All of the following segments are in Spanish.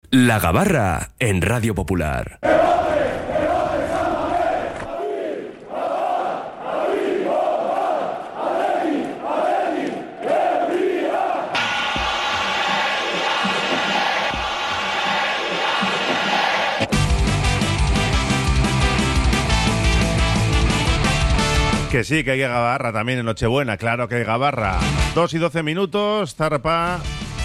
La Gabarra en Radio Popular. Que sí, que hay gabarra también en Nochebuena, claro que hay gabarra. 2:12, zarpa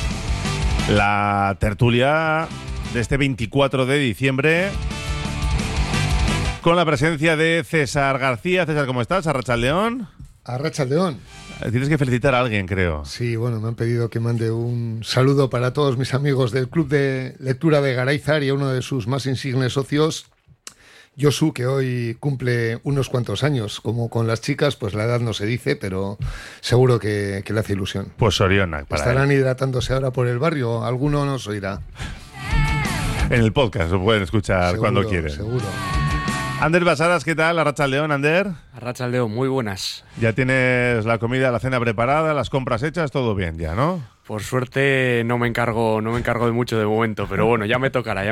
la tertulia de este 24 de diciembre con la presencia de César García. César, ¿cómo estás? Arratsaldeón. Arratsaldeón. Tienes que felicitar a alguien, creo. Sí, bueno, me han pedido que mande un saludo para todos mis amigos del Club de Lectura de Garáizar y a uno de sus más insignes socios, Josu, que hoy cumple unos cuantos años. Como con las chicas, pues la edad no se dice, pero seguro que le hace ilusión. Pues Soriona. Estarán hidratándose ahora por el barrio, alguno nos oirá. En el podcast lo pueden escuchar seguro, cuando quieren. Seguro. Ander Basadas, ¿qué tal? Arratsaldeón, Ander. Arratsaldeón, muy buenas. Ya tienes la comida, la cena preparada, las compras hechas, todo bien ya, ¿no? Por suerte no me encargo de mucho de momento, pero bueno, ya me tocará.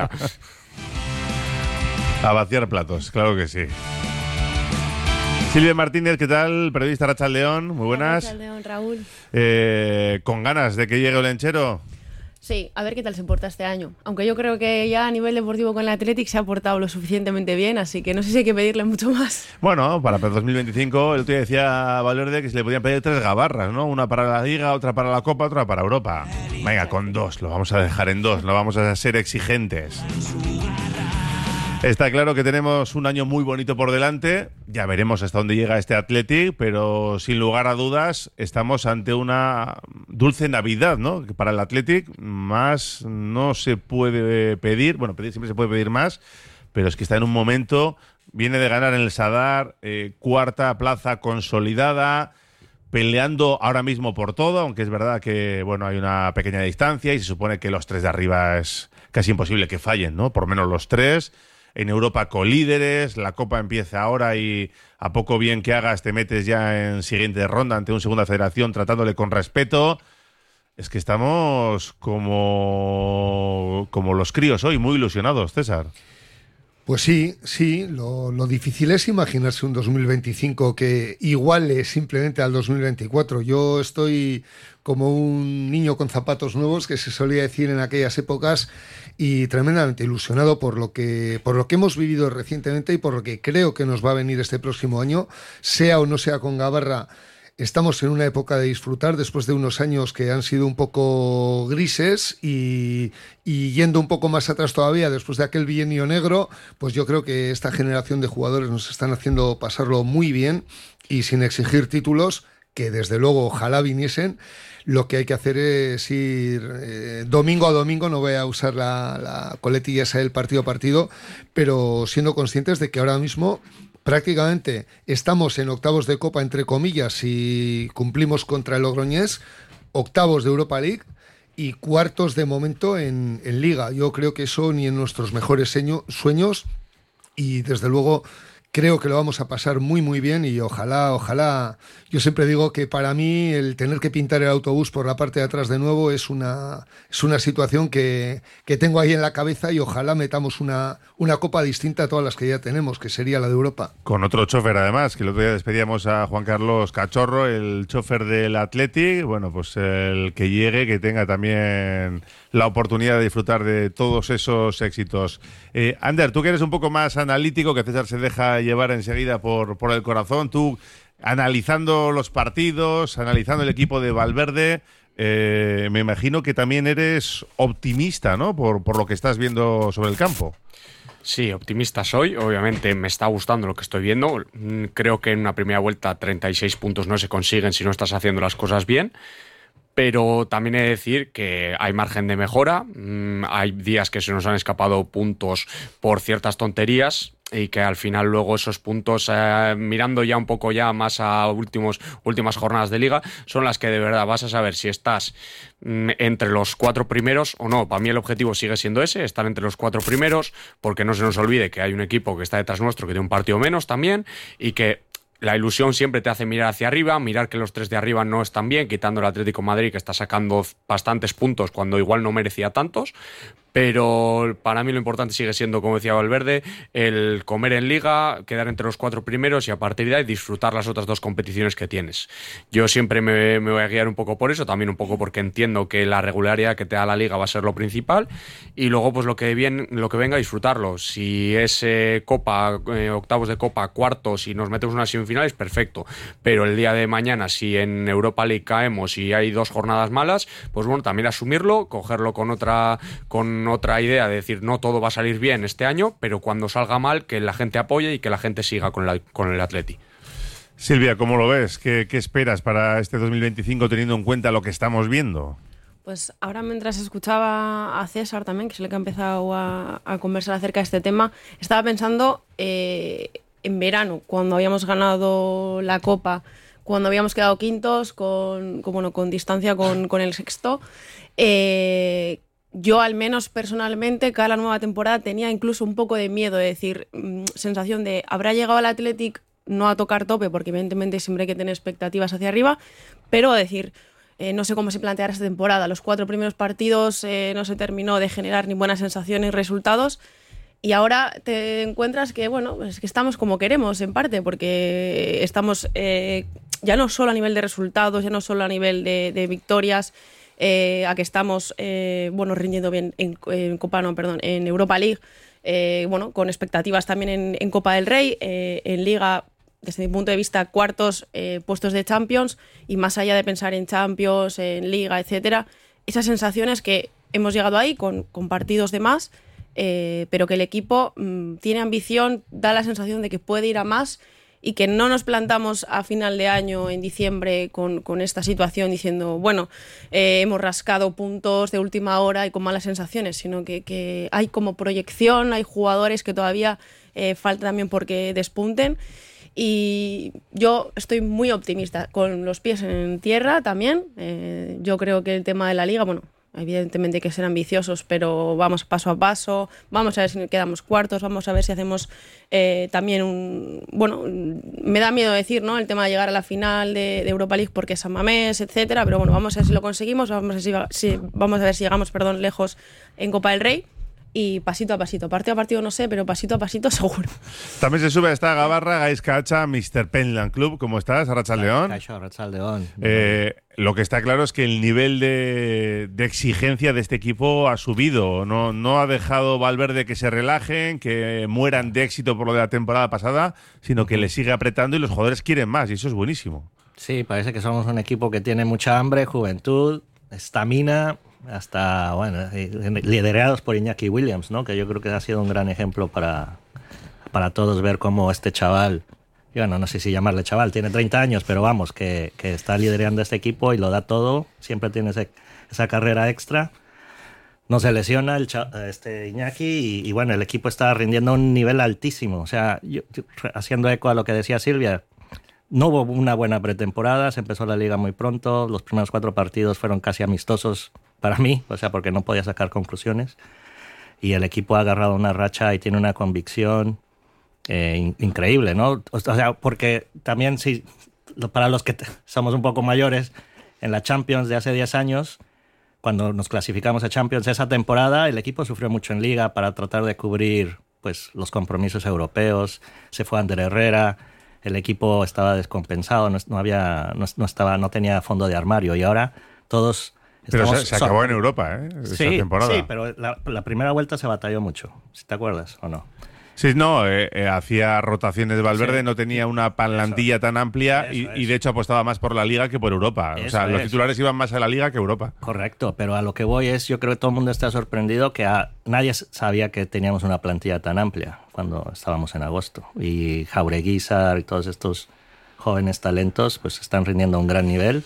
A vaciar platos, claro que sí. Silvia Martínez, ¿qué tal? Periodista Arratsaldeón, muy buenas. Arratsaldeón, Raúl. ¿Con ganas de que llegue el Olenchero? Sí, a ver qué tal se porta este año. Aunque yo creo que ya a nivel deportivo con el Athletic se ha portado lo suficientemente bien, así que no sé si hay que pedirle mucho más. Bueno, para 2025, el otro día decía Valverde que se le podían pedir 3 gabarras, ¿no? Una para la Liga, otra para la Copa, otra para Europa. Venga, con 2, lo vamos a dejar en 2, no vamos a ser exigentes. Está claro que tenemos un año muy bonito por delante, ya veremos hasta dónde llega este Athletic, pero sin lugar a dudas estamos ante una dulce Navidad, ¿no? Que para el Athletic más no se puede pedir, bueno, pedir siempre se puede pedir más, pero es que está en un momento, viene de ganar en el Sadar, cuarta plaza consolidada, peleando ahora mismo por todo, aunque es verdad que, bueno, hay una pequeña distancia y se supone que los 3 de arriba es casi imposible que fallen, ¿no? Por lo menos los 3. En Europa colíderes, la Copa empieza ahora y a poco bien que hagas te metes ya en siguiente ronda ante un Segunda Federación tratándole con respeto. Es que estamos como los críos hoy, muy ilusionados, César. Pues sí, lo difícil es imaginarse un 2025 que iguale simplemente al 2024. Yo estoy como un niño con zapatos nuevos, que se solía decir en aquellas épocas, y tremendamente ilusionado por lo que hemos vivido recientemente y por lo que creo que nos va a venir este próximo año, sea o no sea con Gabarra. Estamos en una época de disfrutar después de unos años que han sido un poco grises y yendo un poco más atrás todavía, después de aquel bienio negro, pues yo creo que esta generación de jugadores nos están haciendo pasarlo muy bien y sin exigir títulos, que desde luego ojalá viniesen. Lo que hay que hacer es ir domingo a domingo, no voy a usar la coletilla esa del partido a partido, pero siendo conscientes de que ahora mismo prácticamente estamos en octavos de Copa, entre comillas, si cumplimos contra el Logroñés, octavos de Europa League y cuartos de momento en Liga. Yo creo que eso ni en nuestros mejores sueños, y desde luego creo que lo vamos a pasar muy muy bien y ojalá. Yo siempre digo que para mí el tener que pintar el autobús por la parte de atrás de nuevo es una situación que tengo ahí en la cabeza, y ojalá metamos una copa distinta a todas las que ya tenemos, que sería la de Europa. Con otro chofer además, que el otro día despedíamos a Juan Carlos Cachorro, el chofer del Athletic. Bueno, pues el que llegue, que tenga también la oportunidad de disfrutar de todos esos éxitos. Ander, tú que eres un poco más analítico, que César se deja llevar enseguida por el corazón, tú analizando los partidos, analizando el equipo de Valverde, me imagino que también eres optimista, ¿no? Por lo que estás viendo sobre el campo. Sí, optimista soy. Obviamente me está gustando lo que estoy viendo. Creo que en una primera vuelta 36 puntos no se consiguen si no estás haciendo las cosas bien. Pero también he de decir que hay margen de mejora. Hay días que se nos han escapado puntos por ciertas tonterías, y que al final luego esos puntos, mirando ya un poco ya más a últimas jornadas de Liga, son las que de verdad vas a saber si estás entre los 4 primeros o no. Para mí el objetivo sigue siendo ese, estar entre los 4 primeros, porque no se nos olvide que hay un equipo que está detrás nuestro que tiene un partido menos también, y que la ilusión siempre te hace mirar hacia arriba, mirar que los 3 de arriba no están bien, quitando el Atlético de Madrid, que está sacando bastantes puntos cuando igual no merecía tantos. Pero para mí lo importante sigue siendo, como decía Valverde, el comer en Liga, quedar entre los 4 primeros y a partir de ahí disfrutar las otras 2 competiciones que tienes. Yo siempre me voy a guiar un poco por eso, también un poco porque entiendo que la regularidad que te da la Liga va a ser lo principal, y luego pues lo que venga, disfrutarlo. Si es Copa, octavos de Copa, cuartos y nos metemos en unas semifinales, perfecto. Pero el día de mañana, si en Europa League caemos y hay 2 jornadas malas, pues bueno, también asumirlo, cogerlo con otra idea de decir, no todo va a salir bien este año, pero cuando salga mal, que la gente apoye y que la gente siga con el Atleti. Silvia, ¿cómo lo ves? ¿Qué esperas para este 2025 teniendo en cuenta lo que estamos viendo? Pues ahora, mientras escuchaba a César también, que es el que ha empezado a conversar acerca de este tema, estaba pensando en verano, cuando habíamos ganado la Copa, cuando habíamos quedado quintos con distancia con el sexto. Yo, al menos personalmente, cada nueva temporada tenía incluso un poco de miedo, de decir, sensación de, ¿habrá llegado el Athletic no a tocar tope? Porque evidentemente siempre hay que tener expectativas hacia arriba, pero decir, no sé cómo se planteará esta temporada. Los 4 primeros partidos no se terminó de generar ni buenas sensaciones ni resultados, y ahora te encuentras que, bueno, es que estamos como queremos, en parte, porque estamos ya no solo a nivel de resultados, ya no solo a nivel de victorias, a que estamos rindiendo bien en Europa League, con expectativas también en Copa del Rey, en Liga, desde mi punto de vista, cuartos, puestos de Champions, y más allá de pensar en Champions, en Liga, etcétera, esas sensaciones que hemos llegado ahí con partidos de más, pero que el equipo tiene ambición, da la sensación de que puede ir a más, y que no nos plantamos a final de año, en diciembre, con esta situación diciendo, bueno, hemos rascado puntos de última hora y con malas sensaciones, sino que hay como proyección, hay jugadores que todavía falta también porque despunten, y yo estoy muy optimista, con los pies en tierra también. Yo creo que el tema de la Liga, bueno, evidentemente hay que ser ambiciosos, pero vamos paso a paso, vamos a ver si quedamos cuartos, vamos a ver si hacemos también me da miedo decir, ¿no?, el tema de llegar a la final de Europa League porque es San Mamés, etcétera, pero bueno, vamos a ver si lo conseguimos, vamos a ver si llegamos lejos en Copa del Rey. Y pasito a pasito, partido a partido no sé, pero pasito a pasito seguro. También se sube a esta gabarra Gaizka Hacha, Mr. Penland Club. ¿Cómo estás, Arratsaldeon? Caixo, Arratsaldeon. Lo que está claro es que el nivel de exigencia de este equipo ha subido. No ha dejado Valverde que se relajen, que mueran de éxito por lo de la temporada pasada, sino que le sigue apretando y los jugadores quieren más, y eso es buenísimo. Sí, parece que somos un equipo que tiene mucha hambre, juventud, estamina, hasta, liderados por Iñaki Williams, ¿no?, que yo creo que ha sido un gran ejemplo para todos ver cómo este chaval, yo no sé si llamarle chaval, tiene 30 años, pero vamos, que está liderando este equipo y lo da todo, siempre tiene esa carrera extra, no se lesiona Iñaki, y bueno, el equipo está rindiendo a un nivel altísimo. O sea, yo haciendo eco a lo que decía Silvia, no hubo una buena pretemporada, se empezó la liga muy pronto, los primeros 4 partidos fueron casi amistosos para mí, o sea, porque no podía sacar conclusiones, y el equipo ha agarrado una racha y tiene una convicción increíble, ¿no? O sea, porque también, sí, para los que somos un poco mayores, en la Champions de hace 10 años, cuando nos clasificamos a Champions esa temporada, el equipo sufrió mucho en Liga para tratar de cubrir, pues, los compromisos europeos. Se fue Ander Herrera, el equipo estaba descompensado, no tenía fondo de armario, y ahora todos... Pero se acabó en Europa, esa temporada. Sí, pero la primera vuelta se batalló mucho, si te acuerdas o no. Sí, no, hacía rotaciones de Valverde, sí. No tenía una plantilla tan amplia y de hecho apostaba más por la Liga que por Europa. O sea, los titulares iban más a la Liga que a Europa. Correcto, pero a lo que voy es, yo creo que todo el mundo está sorprendido que nadie sabía que teníamos una plantilla tan amplia cuando estábamos en agosto. Y Jaureguizar y todos estos jóvenes talentos pues están rindiendo a un gran nivel.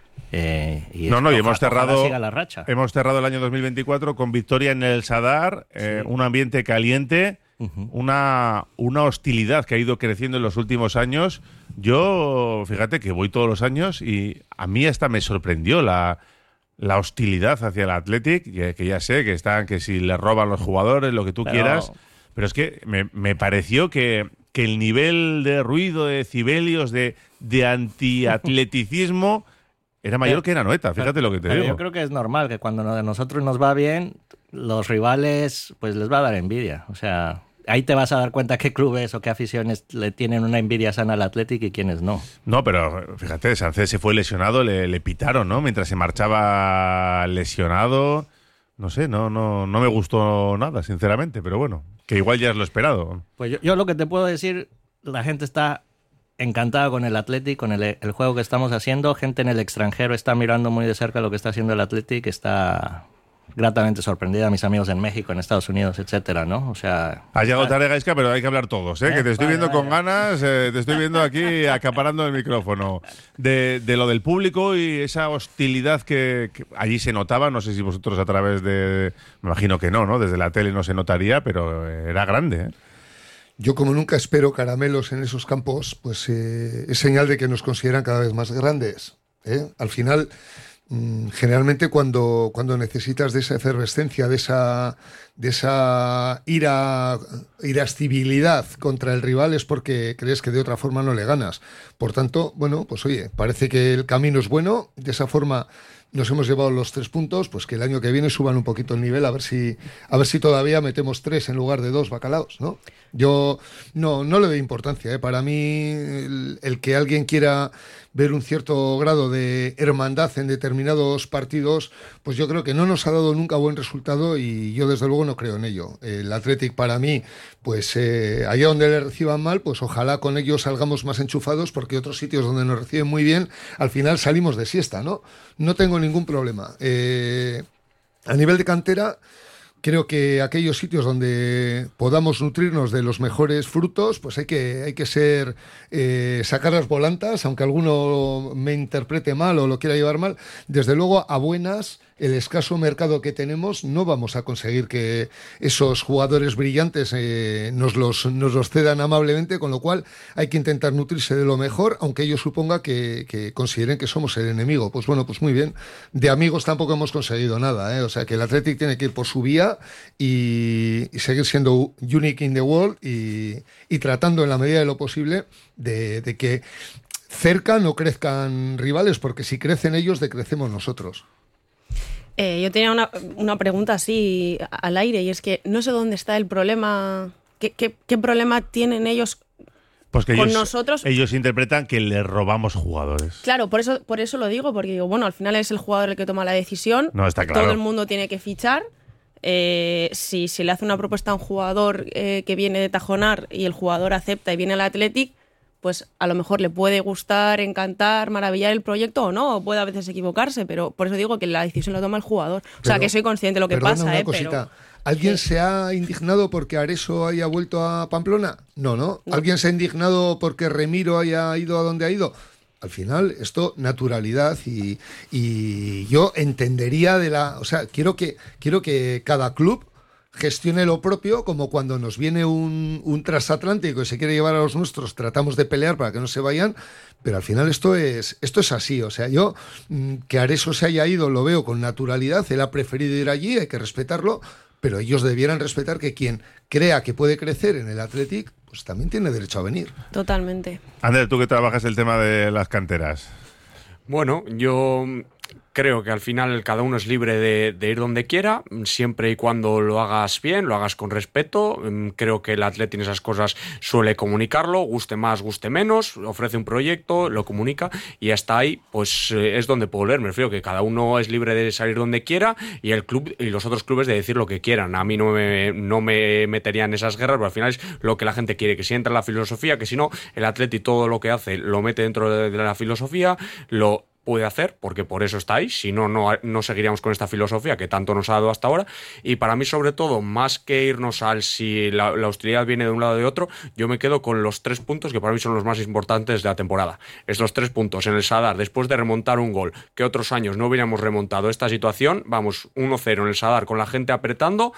Y hemos cerrado el año 2024 con victoria en el Sadar, un ambiente caliente, una hostilidad que ha ido creciendo en los últimos años. Yo, fíjate que voy todos los años y a mí hasta me sorprendió la hostilidad hacia el Athletic, que ya sé que si le roban los jugadores, lo que tú quieras, pero es que me pareció que el nivel de ruido, de decibelios, de antiatleticismo era mayor que Anoeta, fíjate lo que te digo. Yo creo que es normal que cuando a nosotros nos va bien, los rivales pues les va a dar envidia. O sea, ahí te vas a dar cuenta qué clubes o qué aficiones le tienen una envidia sana al Athletic y quiénes no. No, pero fíjate, Sánchez se fue lesionado, le pitaron, ¿no? Mientras se marchaba lesionado. No sé, no me gustó nada, sinceramente, pero bueno, que igual ya es lo esperado. Pues yo lo que te puedo decir, la gente está encantada con el Athletic, con el juego que estamos haciendo. Gente en el extranjero está mirando muy de cerca lo que está haciendo el Athletic, está gratamente sorprendida, mis amigos en México, en Estados Unidos, etcétera, ¿no? O sea... Has llegado tarde, Gaisca, pero hay que hablar todos, ¿eh? Que te estoy viendo con ganas, te estoy viendo aquí acaparando el micrófono. De lo del público y esa hostilidad que allí se notaba, no sé si vosotros a través de... Me imagino que no, ¿no? Desde la tele no se notaría, pero era grande, ¿eh? Yo, como nunca espero caramelos en esos campos, pues es señal de que nos consideran cada vez más grandes, ¿eh? Al final... Generalmente cuando necesitas de esa efervescencia, de esa irascibilidad contra el rival es porque crees que de otra forma no le ganas. Por tanto, bueno, pues oye, parece que el camino es bueno, de esa forma nos hemos llevado los 3 puntos, pues que el año que viene suban un poquito el nivel, a ver si todavía metemos 3 en lugar de 2 bacalaos, ¿no? Yo no le doy importancia, ¿eh? Para mí el que alguien quiera ver un cierto grado de hermandad en determinados partidos, pues yo creo que no nos ha dado nunca buen resultado y yo desde luego no creo en ello. El Athletic para mí, pues allá donde le reciban mal, pues ojalá con ellos salgamos más enchufados, porque otros sitios donde nos reciben muy bien, al final salimos de siesta, ¿no? No tengo ningún problema. A nivel de cantera, creo que aquellos sitios donde podamos nutrirnos de los mejores frutos, pues hay que sacar las volantas, aunque alguno me interprete mal o lo quiera llevar mal. Desde luego, a buenas, el escaso mercado que tenemos, no vamos a conseguir que esos jugadores brillantes nos los cedan amablemente, con lo cual hay que intentar nutrirse de lo mejor, aunque ello suponga que consideren que somos el enemigo. Pues bueno, pues muy bien. De amigos tampoco hemos conseguido nada, ¿eh? O sea que el Athletic tiene que ir por su vía y seguir siendo unique in the world y tratando en la medida de lo posible de que cerca no crezcan rivales, porque si crecen ellos, decrecemos nosotros. Yo tenía una pregunta así al aire, y es que no sé dónde está el problema. ¿Qué problema tienen ellos pues que con ellos, nosotros? Ellos interpretan que les robamos jugadores. Claro, por eso lo digo, porque digo, bueno, al final es el jugador el que toma la decisión. No, está claro. Todo el mundo tiene que fichar. Si se le hace una propuesta a un jugador que viene de Tajonar y el jugador acepta y viene al Athletic, pues a lo mejor le puede gustar, encantar, maravillar el proyecto o no, o puede a veces equivocarse, pero por eso digo que la decisión la toma el jugador. O sea, que soy consciente de lo que pasa, una cosita. Pero... ¿Alguien se ha indignado porque Areso haya vuelto a Pamplona? No. ¿Alguien se ha indignado porque Remiro haya ido a donde ha ido? Al final, esto, naturalidad y yo entendería o sea, quiero que cada club gestione lo propio, como cuando nos viene un transatlántico y se quiere llevar a los nuestros, tratamos de pelear para que no se vayan, pero al final esto es así. O sea, yo que Areso se haya ido lo veo con naturalidad, él ha preferido ir allí, hay que respetarlo, pero ellos debieran respetar que quien crea que puede crecer en el Athletic, pues también tiene derecho a venir. Totalmente. Ander, tú que trabajas el tema de las canteras. Bueno, yo creo que al final cada uno es libre de ir donde quiera, siempre y cuando lo hagas bien, lo hagas con respeto. Creo que el Athletic en esas cosas suele comunicarlo, guste más, guste menos, ofrece un proyecto, lo comunica y hasta ahí pues es donde puedo volver. Me refiero que cada uno es libre de salir donde quiera y el club y los otros clubes de decir lo que quieran. A mí no me metería en esas guerras, pero al final es lo que la gente quiere, que si entra en la filosofía, que si no, el Athletic todo lo que hace lo mete dentro de la filosofía, lo puede hacer, porque por eso está ahí, si no, no seguiríamos con esta filosofía que tanto nos ha dado hasta ahora. Y para mí, sobre todo, más que irnos al si la hostilidad viene de un lado o de otro, yo me quedo con los 3 puntos que para mí son los más importantes de la temporada. Estos 3 puntos en el Sadar, después de remontar un gol, que otros años no hubiéramos remontado esta situación, vamos 1-0 en el Sadar con la gente apretando,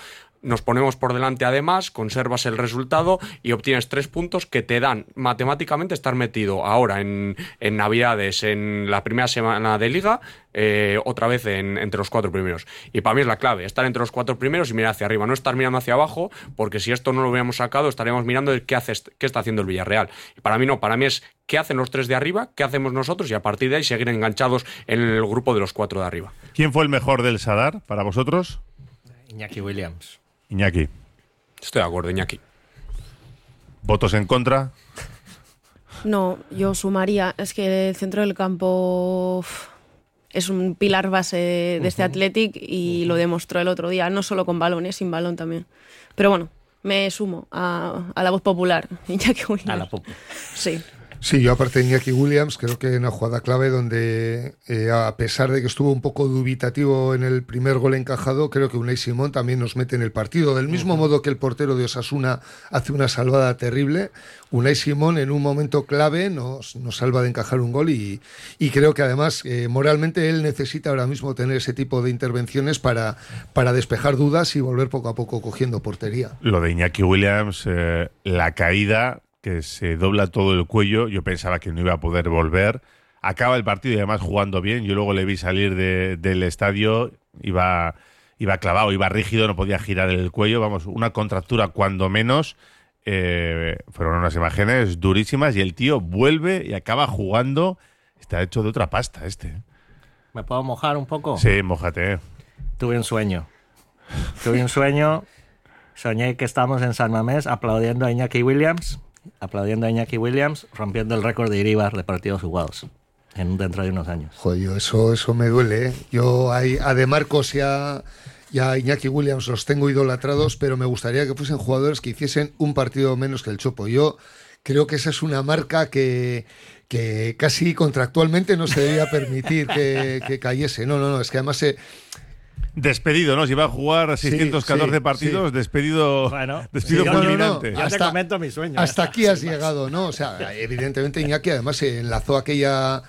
nos ponemos por delante además, conservas el resultado y obtienes 3 puntos que te dan matemáticamente estar metido ahora en Navidades, en la primera semana de Liga, otra vez entre los 4 primeros. Y para mí es la clave, estar entre los 4 primeros y mirar hacia arriba, no estar mirando hacia abajo, porque si esto no lo hubiéramos sacado estaríamos mirando qué está haciendo el Villarreal. Y para mí no, para mí es qué hacen los 3 de arriba, qué hacemos nosotros y a partir de ahí seguir enganchados en el grupo de los 4 de arriba. ¿Quién fue el mejor del Sadar para vosotros? Iñaki Williams. Iñaki. Estoy de acuerdo, Iñaki. ¿Votos en contra? No, yo sumaría. Es que el centro del campo es un pilar base de este Athletic y lo demostró el otro día, no solo con balón, sin balón también. Pero bueno, me sumo a la voz popular, Iñaki Williams. A la Sí. Sí, yo aparte de Iñaki Williams, creo que una jugada clave donde, a pesar de que estuvo un poco dubitativo en el primer gol encajado, creo que Unai Simón también nos mete en el partido. Del mismo modo que el portero de Osasuna hace una salvada terrible, Unai Simón en un momento clave nos salva de encajar un gol y creo que además moralmente él necesita ahora mismo tener ese tipo de intervenciones para despejar dudas y volver poco a poco cogiendo portería. Lo de Iñaki Williams, la caída, que se dobla todo el cuello, yo pensaba que no iba a poder volver. Acaba el partido y además jugando bien. Yo luego le vi salir del estadio, iba clavado, iba rígido, no podía girar el cuello. Vamos, una contractura cuando menos. Fueron unas imágenes durísimas y el tío vuelve y acaba jugando. Está hecho de otra pasta este. ¿Me puedo mojar un poco? Sí, mójate. Tuve un sueño. Soñé que estábamos en San Mamés aplaudiendo a Iñaki Williams, rompiendo el récord de Iríbar de partidos jugados dentro de unos años. Joder, eso me duele, ¿eh? Yo a De Marcos y a Iñaki Williams los tengo idolatrados, pero me gustaría que fuesen jugadores que hiciesen un partido menos que el Chopo. Yo creo que esa es una marca que casi contractualmente no se debía permitir que cayese. No, es que además despedido, ¿no? Si va a jugar 614 partidos, sí. despedido fulminante. Ya te comento mi sueño. Hasta aquí has llegado, ¿no? O sea, evidentemente Iñaki además enlazó aquella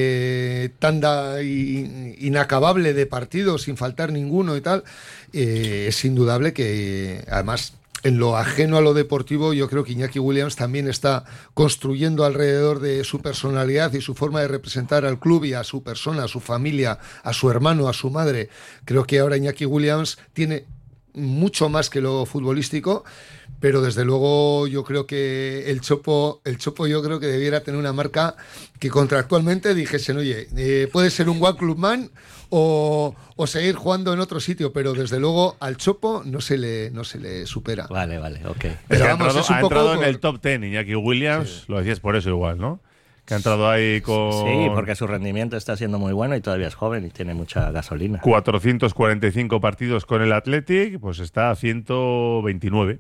tanda inacabable de partidos sin faltar ninguno y tal. Es indudable que además, en lo ajeno a lo deportivo, yo creo que Iñaki Williams también está construyendo alrededor de su personalidad y su forma de representar al club y a su persona, a su familia, a su hermano, a su madre. Creo que ahora Iñaki Williams tiene mucho más que lo futbolístico, pero desde luego yo creo que el Chopo yo creo que debiera tener una marca que contractualmente dijesen, oye, puede ser un one club man o seguir jugando en otro sitio, pero desde luego al Chopo no se le supera. Vale, ok. Pero ha entrado en el top 10 Iñaki Williams, sí. Lo decías por eso igual, ¿no? Que ha entrado ahí con... Sí, porque su rendimiento está siendo muy bueno y todavía es joven y tiene mucha gasolina. 445 partidos con el Athletic, pues está a 129.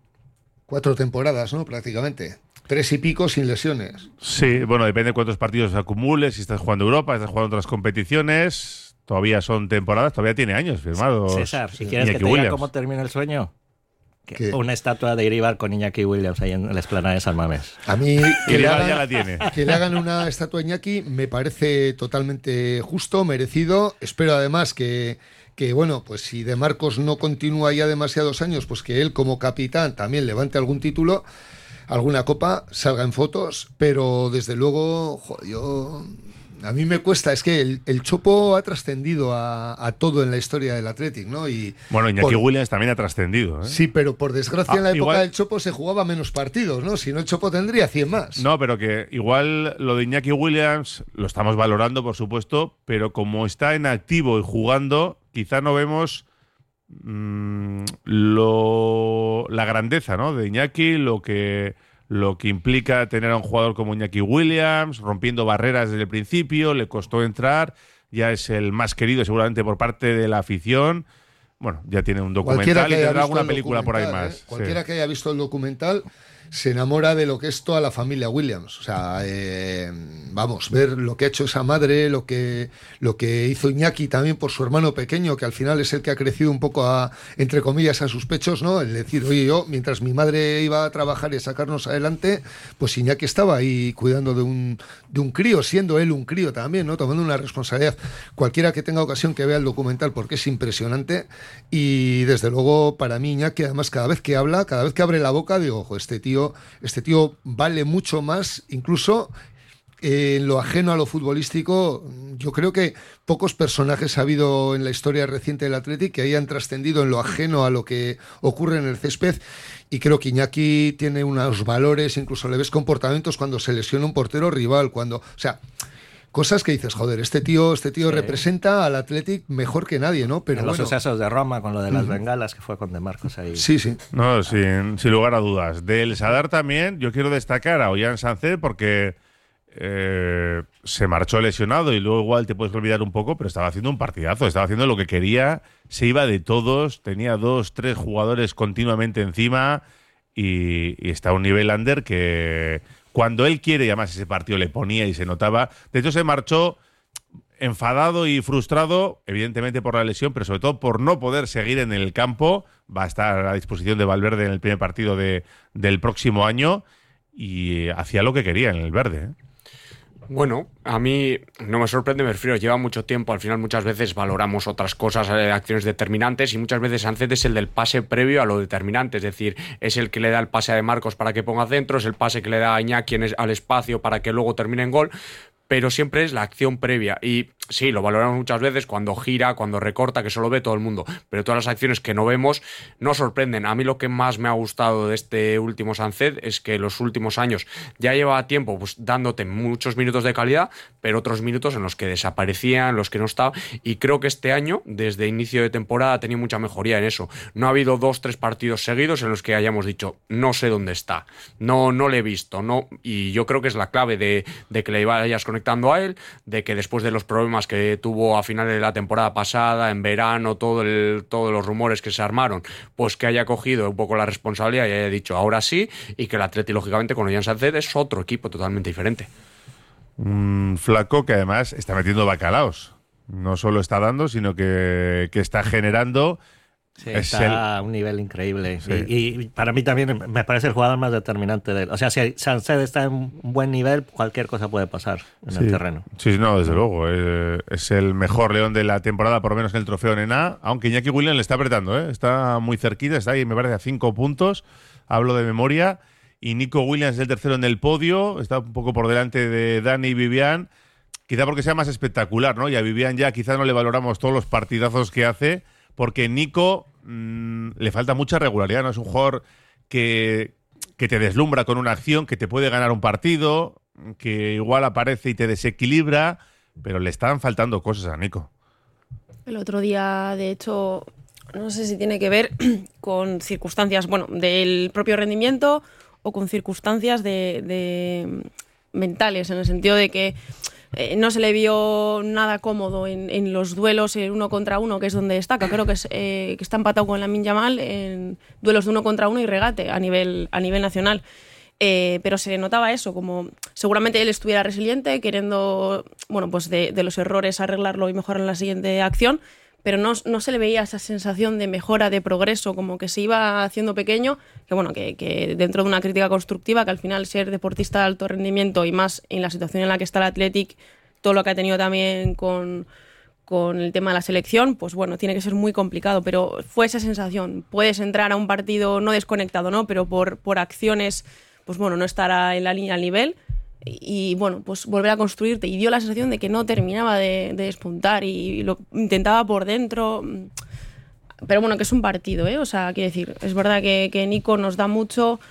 4 temporadas, ¿no? Prácticamente. 3 y pico sin lesiones. Sí, bueno, depende de cuántos partidos acumules, si estás jugando Europa, si estás jugando otras competiciones, todavía son temporadas, todavía tiene años firmados. César, si quieres que te diga cómo termina el sueño, una estatua de Iríbar con Iñaki Williams ahí en la explanada de San Mamés. A mí Iríbar ya la tiene. Que le hagan una estatua a Iñaki me parece totalmente justo, merecido. Espero además que bueno, pues si De Marcos no continúa ya demasiados años, pues que él como capitán también levante algún título, alguna copa, salga en fotos, pero desde luego, a mí me cuesta, es que el Chopo ha trascendido a todo en la historia del Athletic, ¿no? Y bueno, Iñaki Williams también ha trascendido, ¿eh? Sí, pero por desgracia en la época igual del Chopo se jugaba menos partidos, ¿no? Si no, el Chopo tendría 100 más. No, pero que igual lo de Iñaki Williams lo estamos valorando, por supuesto, pero como está en activo y jugando, quizá no vemos la grandeza, ¿no? De Iñaki, lo que implica tener a un jugador como Iñaki Williams, rompiendo barreras desde el principio, le costó entrar, ya es el más querido seguramente por parte de la afición. Bueno, ya tiene un documental y tendrá alguna película por ahí más. Cualquiera que haya visto el documental se enamora de lo que es toda la familia Williams. O sea, vamos, ver lo que ha hecho esa madre, lo que hizo Iñaki también por su hermano pequeño, que al final es el que ha crecido un poco entre comillas a sus pechos, ¿no? El decir, oye, yo mientras mi madre iba a trabajar y a sacarnos adelante, pues Iñaki estaba ahí cuidando de un crío, siendo él un crío también, ¿no? Tomando una responsabilidad. Cualquiera que tenga ocasión que vea el documental, porque es impresionante, y desde luego para mí Iñaki, además, cada vez que habla, cada vez que abre la boca, digo, ojo, este tío vale mucho más, incluso en lo ajeno a lo futbolístico. Yo creo que pocos personajes ha habido en la historia reciente del Athletic que hayan trascendido en lo ajeno a lo que ocurre en el césped, y creo que Iñaki tiene unos valores, incluso le ves comportamientos cuando se lesiona un portero rival, o sea, cosas que dices, joder, este tío sí representa al Athletic mejor que nadie, ¿no? Pero en los sucesos de Roma, con lo de las bengalas, que fue con De Marcos ahí. Sí. No, sin lugar a dudas. Del Sadar también, yo quiero destacar a Ollán Sánchez porque se marchó lesionado y luego igual te puedes olvidar un poco, pero estaba haciendo un partidazo, estaba haciendo lo que quería, se iba de todos, tenía 2-3 jugadores continuamente encima y está a un nivel under que cuando él quiere, y además ese partido le ponía y se notaba. De hecho, se marchó enfadado y frustrado, evidentemente por la lesión, pero sobre todo por no poder seguir en el campo. Va a estar a disposición de Valverde en el primer partido del próximo año y hacía lo que quería en el verde, ¿eh? Bueno, a mí no me sorprende, me refiero, lleva mucho tiempo, al final muchas veces valoramos otras cosas, acciones determinantes, y muchas veces Sánchez es el del pase previo a lo determinante, es decir, es el que le da el pase a De Marcos para que ponga centro, es el pase que le da a Iñaki al espacio para que luego termine en gol, pero siempre es la acción previa. Y sí, lo valoramos muchas veces cuando gira, cuando recorta, que eso lo ve todo el mundo, pero todas las acciones que no vemos nos sorprenden. A mí lo que más me ha gustado de este último Sánchez es que los últimos años ya llevaba tiempo pues dándote muchos minutos de calidad, pero otros minutos en los que desaparecía, en los que no estaba, y creo que este año, desde inicio de temporada, ha tenido mucha mejoría en eso. No ha habido 2-3 partidos seguidos en los que hayamos dicho, no sé dónde está, no le he visto, no, y yo creo que es la clave de que le vayas conectando a él, de que después de los problemas que tuvo a finales de la temporada pasada, en verano, todos los rumores que se armaron, pues que haya cogido un poco la responsabilidad y haya dicho ahora sí, y que el Atleti, lógicamente, con Ollán Sánchez es otro equipo totalmente diferente. Un flaco que además está metiendo bacalaos. No solo está dando, sino que está generando. Sí, está a un nivel increíble. Sí. Y para mí también me parece el jugador más determinante de él. O sea, si Sánchez está en un buen nivel, cualquier cosa puede pasar en el terreno. Sí, no, desde luego. Es el mejor León de la temporada, por lo menos en el trofeo Nena. Aunque Iñaki Williams le está apretando, ¿eh? Está muy cerquita, está ahí, me parece, a 5 puntos. Hablo de memoria. Y Nico Williams es el tercero en el podio. Está un poco por delante de Dani y Vivian. Quizá porque sea más espectacular, ¿no? Y a Vivian ya quizá no le valoramos todos los partidazos que hace, porque Nico le falta mucha regularidad, ¿no? Es un jugador que te deslumbra con una acción, que te puede ganar un partido, que igual aparece y te desequilibra, pero le están faltando cosas a Nico. El otro día, de hecho, no sé si tiene que ver con circunstancias, bueno, del propio rendimiento o con circunstancias de mentales, en el sentido de que no se le vio nada cómodo en los duelos en 1 contra 1, que es donde destaca. Creo que está empatado con Lamine Yamal en duelos de 1 contra 1 y regate a nivel nacional. Pero se notaba eso, como seguramente él estuviera resiliente, queriendo, bueno, pues de los errores arreglarlo y mejorar en la siguiente acción, pero no se le veía esa sensación de mejora, de progreso, como que se iba haciendo pequeño, que bueno, que dentro de una crítica constructiva, que al final ser deportista de alto rendimiento y más en la situación en la que está el Athletic, todo lo que ha tenido también con el tema de la selección, pues bueno, tiene que ser muy complicado, pero fue esa sensación. Puedes entrar a un partido no desconectado, ¿no? Pero por acciones, pues bueno, no estar en la línea al nivel y bueno, pues volver a construirte, y dio la sensación de que no terminaba de despuntar y lo intentaba por dentro, pero bueno, que es un partido, ¿eh? O sea, quiero decir, es verdad que Nico nos da mucho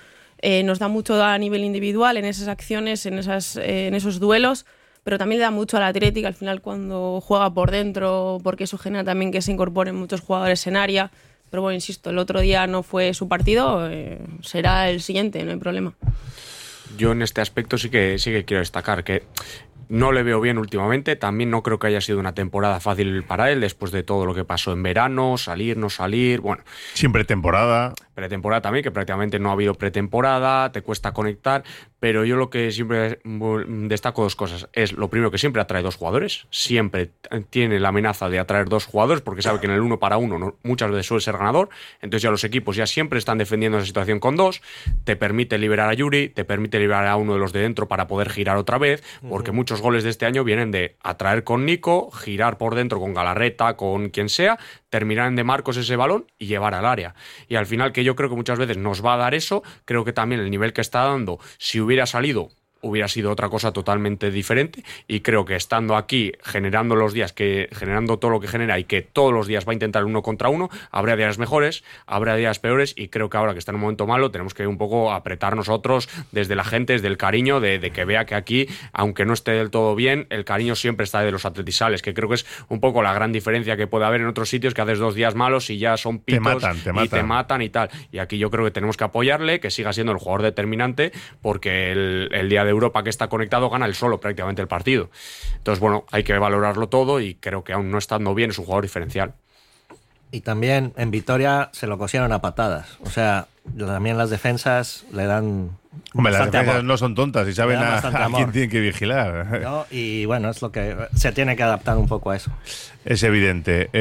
a nivel individual en esas acciones, en esos duelos, pero también le da mucho al Athletic al final cuando juega por dentro, porque eso genera también que se incorporen muchos jugadores en área. Pero bueno, insisto, el otro día no fue su partido, será el siguiente, no hay problema. Yo en este aspecto sí que quiero destacar que No le veo bien últimamente, también no creo que haya sido una temporada fácil para él después de todo lo que pasó en verano, salir, no salir, bueno. Siempre temporada. Pretemporada también, que prácticamente no ha habido pretemporada, te cuesta conectar, pero yo lo que siempre destaco dos cosas. Es lo primero, que siempre atrae dos jugadores, siempre tiene la amenaza de atraer dos jugadores porque sabe que en el 1 para 1 muchas veces suele ser ganador, entonces ya los equipos ya siempre están defendiendo esa situación con dos, te permite liberar a Yuri, te permite liberar a uno de los de dentro para poder girar otra vez, porque muchos goles de este año vienen de atraer con Nico, girar por dentro con Galarreta, con quien sea, terminar en De Marcos ese balón y llevar al área. Y al final, que yo creo que muchas veces nos va a dar eso, creo que también el nivel que está dando, si hubiera salido, hubiera sido otra cosa totalmente diferente, y creo que estando aquí, generando todo lo que genera y que todos los días va a intentar 1 contra 1, habrá días mejores, habrá días peores, y creo que ahora que está en un momento malo tenemos que un poco apretar nosotros desde la gente, desde el cariño, de que vea que aquí, aunque no esté del todo bien, el cariño siempre está de los atletisales, que creo que es un poco la gran diferencia que puede haber en otros sitios, que haces 2 días malos y ya son pitos y te matan y tal, y aquí yo creo que tenemos que apoyarle, que siga siendo el jugador determinante, porque el día de Europa que está conectado gana él solo prácticamente el partido. Entonces, bueno, hay que valorarlo todo, y creo que aún no estando bien es un jugador diferencial. Y también en Vitoria se lo cosieron a patadas. O sea, también las defensas le dan... Hombre, las defensas amor. No son tontas y saben a amor. quién tienen que vigilar. ¿No? Y bueno, es lo que se tiene que adaptar un poco a eso. Es evidente.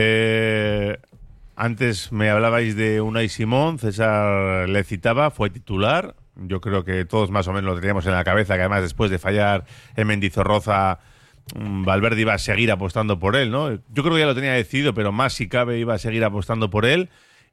Antes me hablabais de Unai Simón, César le citaba, fue titular. Yo creo que todos más o menos lo teníamos en la cabeza, que además después de fallar en Mendizorroza, Valverde iba a seguir apostando por él, ¿no? Yo creo que ya lo tenía decidido, pero más si cabe iba a seguir apostando por él.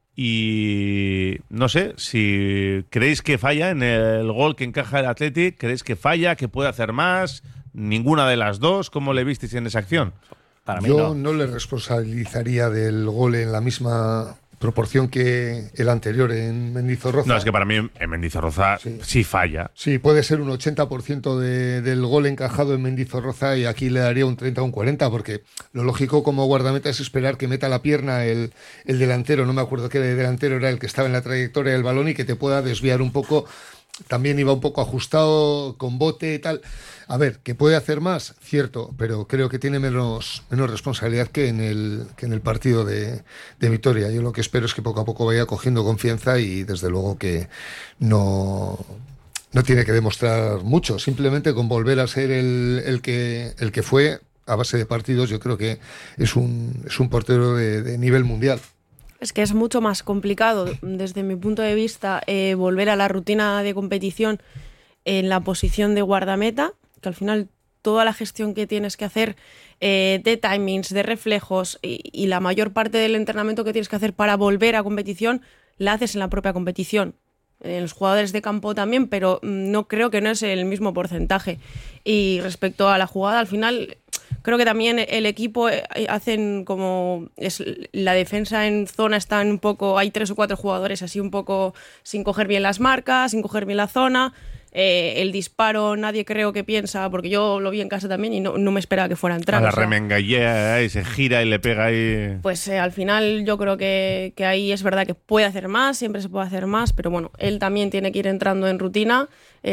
Y no sé, si creéis que falla en el gol que encaja el Athletic, ¿creéis que falla, que puede hacer más? Ninguna de las dos. ¿Cómo le visteis en esa acción? Para mí Yo no le responsabilizaría del gol en la misma proporción que el anterior en Mendizorroza. No, es que para mí en Mendizorroza sí falla. Sí, puede ser un 80% del gol encajado en Mendizorroza, y aquí le daría un 30 o un 40, porque lo lógico como guardameta es esperar que meta la pierna el delantero, no me acuerdo qué delantero era el que estaba en la trayectoria del balón, y que te pueda desviar un poco. También iba un poco ajustado, con bote y tal. A ver, ¿que puede hacer más? Cierto, pero creo que tiene menos responsabilidad que en el partido de Vitoria. Yo lo que espero es que poco a poco vaya cogiendo confianza, y desde luego que no tiene que demostrar mucho. Simplemente con volver a ser el que fue a base de partidos, yo creo que es un portero de nivel mundial. Es que es mucho más complicado, desde mi punto de vista, volver a la rutina de competición en la posición de guardameta, que al final toda la gestión que tienes que hacer de timings, de reflejos y la mayor parte del entrenamiento que tienes que hacer para volver a competición, la haces en la propia competición. En los jugadores de campo también, pero no creo que no es el mismo porcentaje. Y respecto a la jugada, al final... Creo que también el equipo hacen como... la defensa en zona está un poco... Hay 3 o 4 jugadores así un poco sin coger bien las marcas, sin coger bien la zona. El disparo nadie creo que piensa, porque yo lo vi en casa también y no me esperaba que fuera a entrar. A la remengallea y se gira y le pega ahí. Pues al final yo creo que ahí es verdad que puede hacer más, siempre se puede hacer más, pero bueno, él también tiene que ir entrando en rutina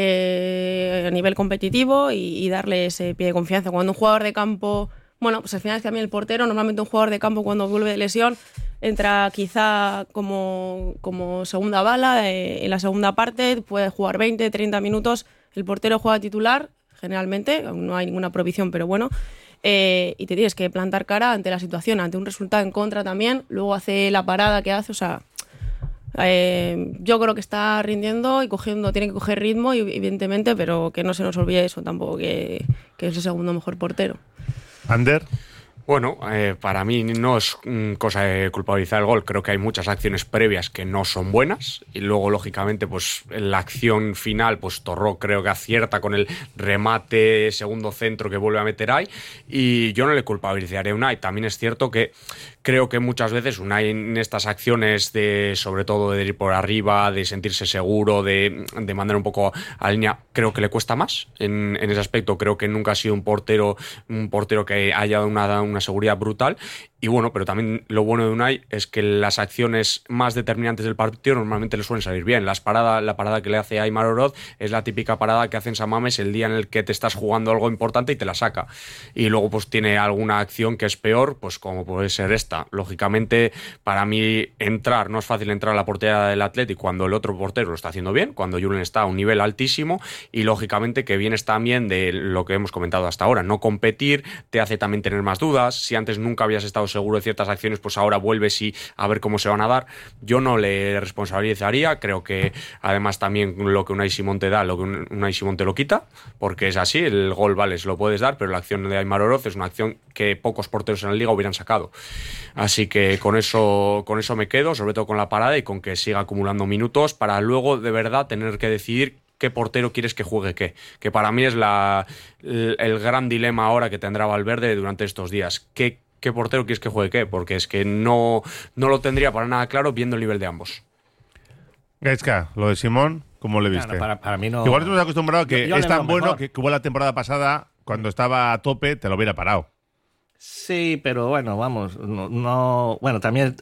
a nivel competitivo y darle ese pie de confianza. Cuando un jugador de campo... Bueno, pues al final es que a mí el portero, normalmente un jugador de campo cuando vuelve de lesión entra quizá como segunda bala, en la segunda parte puede jugar 20, 30 minutos, el portero juega titular, generalmente, no hay ninguna prohibición, pero bueno, y te tienes que plantar cara ante la situación, ante un resultado en contra también, luego hace la parada que hace, o sea... yo creo que está rindiendo y tiene que coger ritmo, evidentemente, pero que no se nos olvide eso tampoco, que es el segundo mejor portero. Ander. Bueno, para mí no es cosa de culpabilizar el gol. Creo que hay muchas acciones previas que no son buenas y luego, lógicamente, pues en la acción final, pues Torró creo que acierta con el remate, segundo centro que vuelve a meter ahí, y yo no le culpabilizaré a Unai. También es cierto que creo que muchas veces Unai en estas acciones sobre todo de ir por arriba, de sentirse seguro, de mandar un poco a línea, creo que le cuesta más en ese aspecto. Creo que nunca ha sido un portero que haya dado una una seguridad brutal. Y bueno, pero también lo bueno de Unai es que las acciones más determinantes del partido normalmente le suelen salir bien. La parada que le hace a Aimar Oroz es la típica parada que hacen San Mamés el día en el que te estás jugando algo importante y te la saca. Y luego pues tiene alguna acción que es peor, pues como puede ser esta. Lógicamente, para mí no es fácil entrar a la portería del Athletic cuando el otro portero lo está haciendo bien, cuando Julen está a un nivel altísimo, y lógicamente que vienes también de lo que hemos comentado hasta ahora. No competir te hace también tener más dudas. Si antes nunca habías estado seguro de ciertas acciones, pues ahora vuelves y a ver cómo se van a dar. Yo no le responsabilizaría, creo que además también lo que Unai Simón te da, lo que Unai Simón te lo quita, porque es así, el gol vale, se lo puedes dar, pero la acción de Aimar Oroz es una acción que pocos porteros en la liga hubieran sacado. Así que con eso me quedo, sobre todo con la parada y con que siga acumulando minutos para luego de verdad tener que decidir qué portero quieres que juegue qué, que para mí es el gran dilema ahora que tendrá Valverde durante estos días. ¿Qué portero quieres que juegue qué? Porque es que no lo tendría para nada claro viendo el nivel de ambos. Gaizka, lo de Simón, ¿cómo le viste? Claro, para mí no. Igual estamos acostumbrados a que yo es tan bueno mejor. que hubo la temporada pasada, cuando estaba a tope, te lo hubiera parado. Sí, pero bueno, vamos, no bueno, también,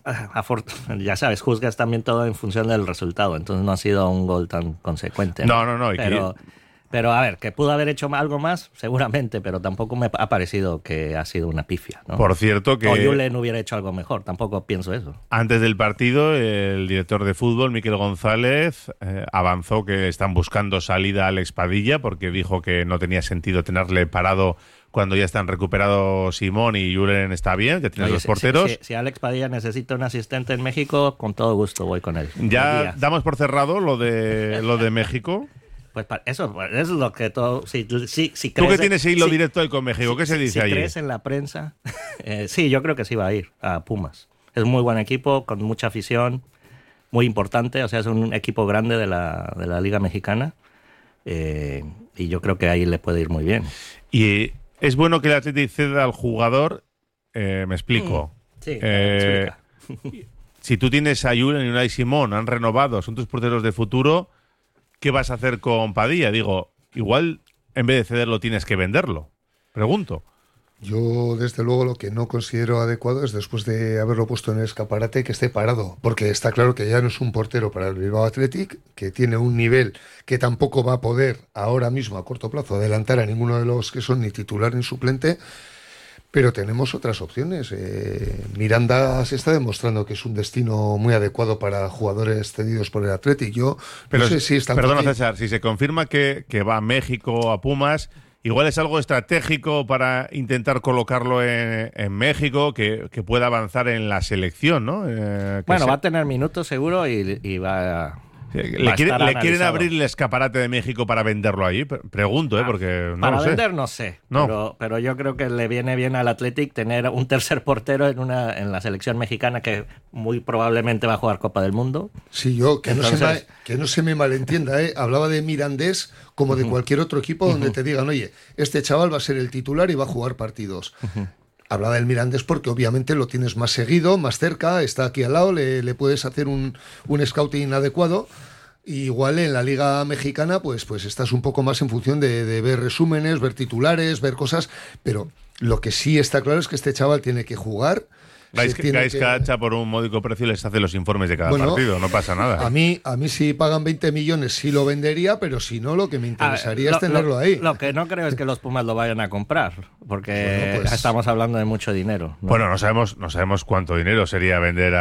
ya sabes, juzgas también todo en función del resultado, entonces no ha sido un gol tan consecuente. No. Pero a ver, que pudo haber hecho algo más, seguramente, pero tampoco me ha parecido que ha sido una pifia, ¿no? Por cierto que... O Julen hubiera hecho algo mejor, tampoco pienso eso. Antes del partido, el director de fútbol, Miquel González, avanzó que están buscando salida a Alex Padilla porque dijo que no tenía sentido tenerle parado cuando ya están recuperados Simón y Julen está bien, que tiene Oye, los porteros. Si Alex Padilla necesita un asistente en México, con todo gusto voy con él. Ya damos por cerrado lo de México. Pues eso es lo que todo... Si Tú crees, que tienes hilo directo con México, ¿qué se dice allí? Si crees en la prensa, sí, yo creo que sí va a ir a Pumas. Es un muy buen equipo, con mucha afición, muy importante, o sea, es un equipo grande de la Liga Mexicana, y yo creo que ahí le puede ir muy bien. Y es bueno que el Athletic ceda al jugador, me explico. Sí, explica. Si tú tienes a Julen y Unai Simón, han renovado, son tus porteros de futuro, ¿qué vas a hacer con Padilla? Digo, igual en vez de cederlo tienes que venderlo. Pregunto. Yo, desde luego, lo que no considero adecuado es, después de haberlo puesto en el escaparate, que esté parado, porque está claro que ya no es un portero para el Bilbao Athletic, que tiene un nivel que tampoco va a poder ahora mismo, a corto plazo, adelantar a ninguno de los que son ni titular ni suplente, pero tenemos otras opciones. Miranda se está demostrando que es un destino muy adecuado para jugadores cedidos por el Athletic. Yo pero no sé si está... Perdona, César, si se confirma que va a México, a Pumas, igual es algo estratégico para intentar colocarlo en México, que pueda avanzar en la selección, ¿no? Va a tener minutos seguro y va a... ¿Le quieren abrir el escaparate de México para venderlo ahí? Pregunto, porque no para lo sé. vender no sé, no. pero yo creo que le viene bien al Athletic tener un tercer portero en la selección mexicana que muy probablemente va a jugar Copa del Mundo. Sí, que no se me malentienda, hablaba de Mirandés como de cualquier otro equipo donde te digan, oye, este chaval va a ser el titular y va a jugar partidos. Hablaba del Mirandés porque obviamente lo tienes más seguido, más cerca, está aquí al lado, le puedes hacer un scouting adecuado. Y igual en la Liga Mexicana pues estás un poco más en función de ver resúmenes, ver titulares, ver cosas, pero lo que sí está claro es que este chaval tiene que jugar. Gaizka hacha por un módico precio y les hace los informes de cada partido, no pasa nada. A mí si pagan 20 millones sí lo vendería, pero si no, lo que me interesaría es tenerlo ahí. Lo que no creo es que los Pumas lo vayan a comprar, porque estamos hablando de mucho dinero, ¿no? Bueno, no sabemos cuánto dinero sería vender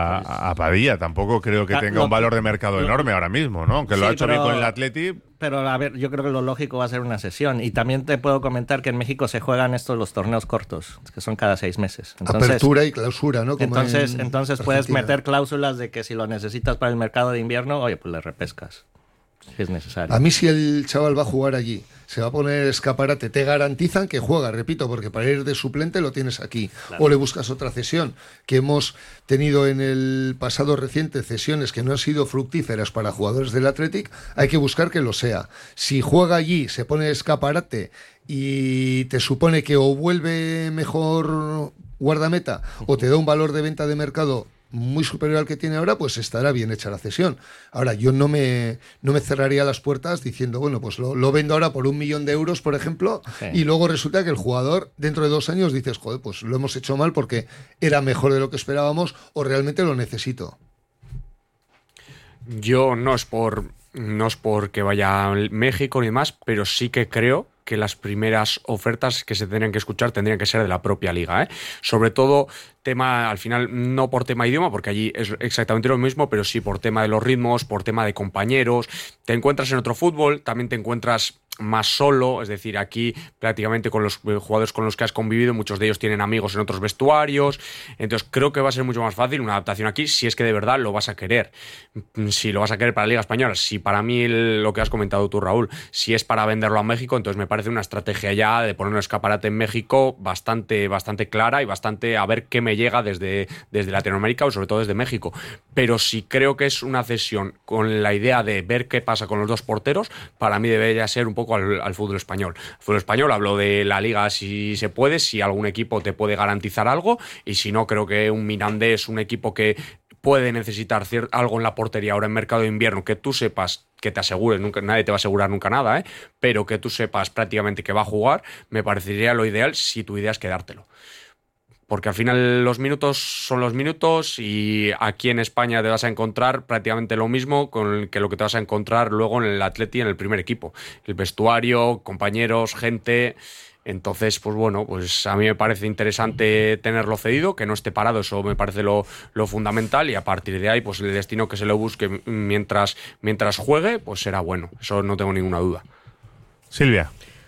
a Padilla. Tampoco creo que tenga un valor de mercado enorme ahora mismo, ¿no? Aunque lo ha hecho bien con el Athletic. Pero a ver, yo creo que lo lógico va a ser una sesión. Y también te puedo comentar que en México se juegan los torneos cortos, que son cada 6 meses. Entonces, apertura y clausura, ¿no? Como entonces puedes meter cláusulas de que si lo necesitas para el mercado de invierno, oye, pues le repescas. Si es necesario. A mí, si el chaval va a jugar allí, se va a poner escaparate, te garantizan que juega, repito, porque para ir de suplente lo tienes aquí. Claro. O le buscas otra cesión, que hemos tenido en el pasado reciente cesiones que no han sido fructíferas para jugadores del Athletic, hay que buscar que lo sea. Si juega allí, se pone escaparate y te supone que o vuelve mejor guardameta o te da un valor de venta de mercado muy superior al que tiene ahora, pues estará bien hecha la cesión. Ahora, yo no me cerraría las puertas diciendo, bueno, pues lo vendo ahora por 1 millón de euros, por ejemplo, y luego resulta que el jugador dentro de 2 años dices, joder, pues lo hemos hecho mal porque era mejor de lo que esperábamos o realmente lo necesito. Yo no es por que vaya a México ni más, pero sí que creo que las primeras ofertas que se tendrían que escuchar tendrían que ser de la propia liga, ¿eh? Sobre todo tema, al final, no por tema idioma, porque allí es exactamente lo mismo, pero sí por tema de los ritmos, por tema de compañeros. Te encuentras en otro fútbol, también te encuentras más solo, es decir, aquí prácticamente con los jugadores con los que has convivido, muchos de ellos tienen amigos en otros vestuarios, entonces creo que va a ser mucho más fácil una adaptación aquí si es que de verdad lo vas a querer, si lo vas a querer para la Liga Española. Si para mí lo que has comentado tú, Raúl, si es para venderlo a México, entonces me parece una estrategia ya de poner un escaparate en México bastante clara y bastante a ver qué me llega desde Latinoamérica o sobre todo desde México. Pero si creo que es una cesión con la idea de ver qué pasa con los 2 porteros, para mí debería ser un poco al fútbol español. El fútbol español, hablo de la liga si se puede, si algún equipo te puede garantizar algo, y si no, creo que un Mirandés, un equipo que puede necesitar algo en la portería ahora en mercado de invierno, que tú sepas, que te asegures, nunca, nadie te va a asegurar nunca nada, pero que tú sepas prácticamente que va a jugar, me parecería lo ideal si tu idea es quedártelo. Porque al final los minutos son los minutos y aquí en España te vas a encontrar prácticamente lo mismo que lo que te vas a encontrar luego en el Atleti en el primer equipo. El vestuario, compañeros, gente. Entonces, pues bueno, pues a mí me parece interesante tenerlo cedido, que no esté parado, eso me parece lo fundamental, y a partir de ahí, pues el destino que se lo busque mientras juegue, pues será bueno. Eso no tengo ninguna duda. Silvia.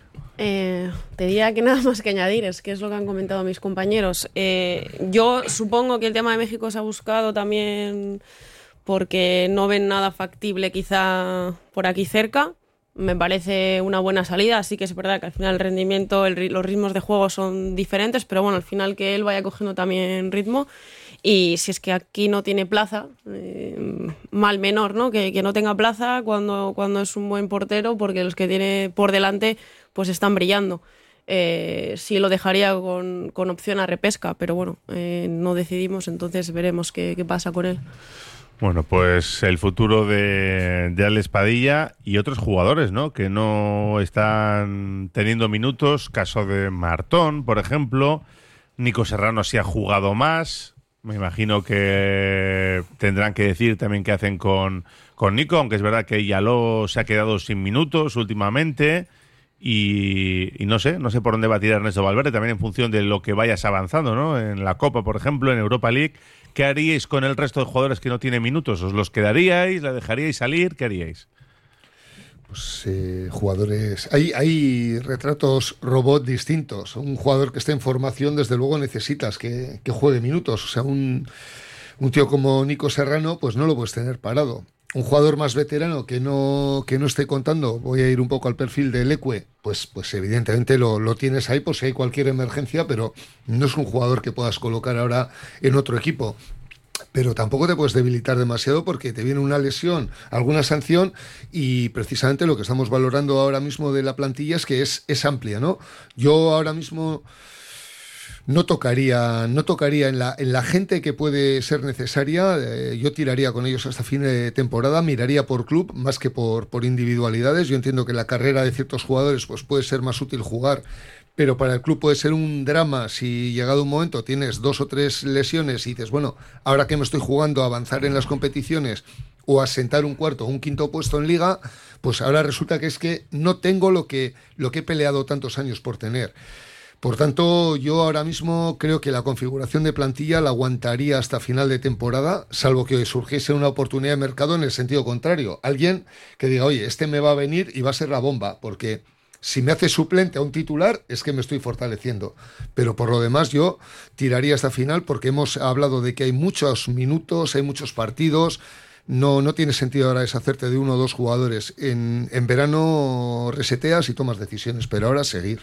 Te diría que nada más que añadir, es que es lo que han comentado mis compañeros. Yo supongo que el tema de México se ha buscado también porque no ven nada factible quizá por aquí cerca. Me parece una buena salida, así que es verdad que al final el rendimiento, los ritmos de juego son diferentes, pero bueno, al final que él vaya cogiendo también ritmo. Y si es que aquí no tiene plaza, mal menor, ¿no? Que no tenga plaza cuando es un buen portero, porque los que tiene por delante pues están brillando. Sí lo dejaría con opción a repesca, pero bueno, no decidimos, entonces veremos qué pasa con él. Bueno, pues el futuro de Alex Padilla y otros jugadores, ¿no?, que no están teniendo minutos. Caso de Martón, por ejemplo. Nico Serrano sí ha jugado más. Me imagino que tendrán que decir también qué hacen con Nico, aunque es verdad que Yaló se ha quedado sin minutos últimamente. Y no sé por dónde va a tirar Ernesto Valverde, también en función de lo que vayas avanzando, ¿no? En la Copa, por ejemplo, en Europa League. ¿Qué haríais con el resto de jugadores que no tienen minutos? ¿Os los quedaríais? ¿La dejaríais salir? ¿Qué haríais? Pues jugadores... Hay retratos robot distintos. Un jugador que esté en formación, desde luego necesitas que juegue minutos. O sea, un tío como Nico Serrano, pues no lo puedes tener parado. Un jugador más veterano que no esté contando, voy a ir un poco al perfil de Leque, pues evidentemente lo tienes ahí por si hay cualquier emergencia, pero no es un jugador que puedas colocar ahora en otro equipo. Pero tampoco te puedes debilitar demasiado porque te viene una lesión, alguna sanción, y precisamente lo que estamos valorando ahora mismo de la plantilla es que es amplia, ¿no? Yo ahora mismo no tocaría en la gente que puede ser necesaria. Yo tiraría con ellos hasta fin de temporada, miraría por club más que por individualidades. Yo entiendo que la carrera de ciertos jugadores pues puede ser más útil jugar, pero para el club puede ser un drama si llegado un momento tienes 2 o 3 lesiones y dices, bueno, ahora que me estoy jugando a avanzar en las competiciones o a asentar un cuarto o un quinto puesto en liga, pues ahora resulta que es que no tengo lo que he peleado tantos años por tener. Por tanto, yo ahora mismo creo que la configuración de plantilla la aguantaría hasta final de temporada, salvo que surgiese una oportunidad de mercado en el sentido contrario. Alguien que diga, oye, este me va a venir y va a ser la bomba, porque si me hace suplente a un titular es que me estoy fortaleciendo. Pero por lo demás yo tiraría hasta final porque hemos hablado de que hay muchos minutos, hay muchos partidos. No tiene sentido ahora deshacerte de 1 o 2 jugadores. En verano reseteas y tomas decisiones, pero ahora seguir.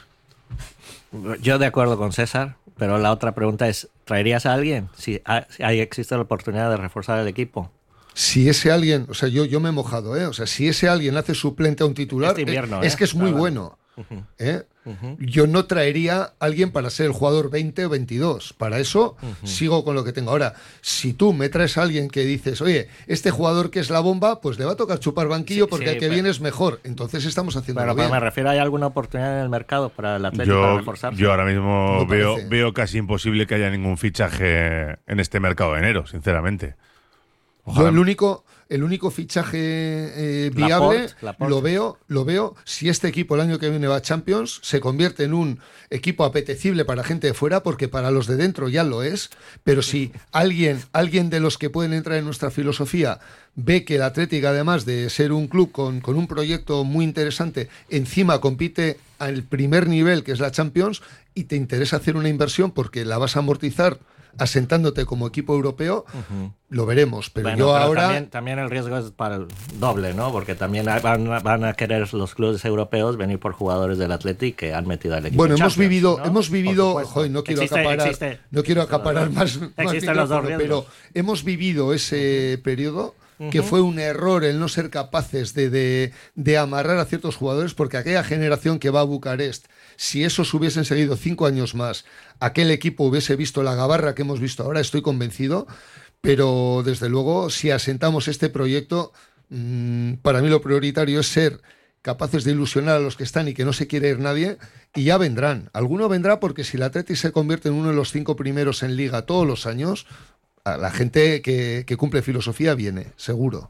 Yo de acuerdo con César, pero la otra pregunta es, ¿traerías a alguien si existe la oportunidad de reforzar el equipo? Si ese alguien, o sea, yo me he mojado, o sea, si ese alguien hace suplente a un titular, este invierno, es que es muy bueno. Yo no traería a alguien para ser el jugador 20 o 22. Para eso sigo con lo que tengo. Ahora, si tú me traes a alguien que dices, oye, este jugador que es la bomba, pues le va a tocar chupar banquillo porque el que viene es mejor. Entonces estamos haciendo bien. Pero me refiero, ¿hay alguna oportunidad en el mercado para el Atlético para reforzarse? Yo ahora mismo No veo casi imposible que haya ningún fichaje en este mercado de enero, sinceramente. Yo el único fichaje viable Laporte. lo veo si este equipo el año que viene va a Champions, se convierte en un equipo apetecible para gente de fuera, porque para los de dentro ya lo es, pero si alguien de los que pueden entrar en nuestra filosofía ve que el Atlético, además de ser un club con un proyecto muy interesante, encima compite al primer nivel, que es la Champions, y te interesa hacer una inversión porque la vas a amortizar asentándote como equipo europeo, lo veremos. Pero bueno, yo pero ahora... También el riesgo es para el doble, ¿no? Porque también van a querer los clubes europeos venir por jugadores del Atlético que han metido al equipo. Bueno, Champions, hemos vivido, ¿no? joder, no quiero acaparar más Existen los dos micrófono, riesgos. pero hemos vivido ese periodo que fue un error el no ser capaces de amarrar a ciertos jugadores, porque aquella generación que va a Bucarest, si esos hubiesen seguido 5 años más, aquel equipo hubiese visto la gabarra que hemos visto ahora, estoy convencido, pero desde luego si asentamos este proyecto, para mí lo prioritario es ser capaces de ilusionar a los que están y que no se quiere ir nadie, y ya vendrán. Alguno vendrá porque si el Atleti se convierte en uno de los 5 primeros en Liga todos los años, a la gente que cumple filosofía viene, seguro.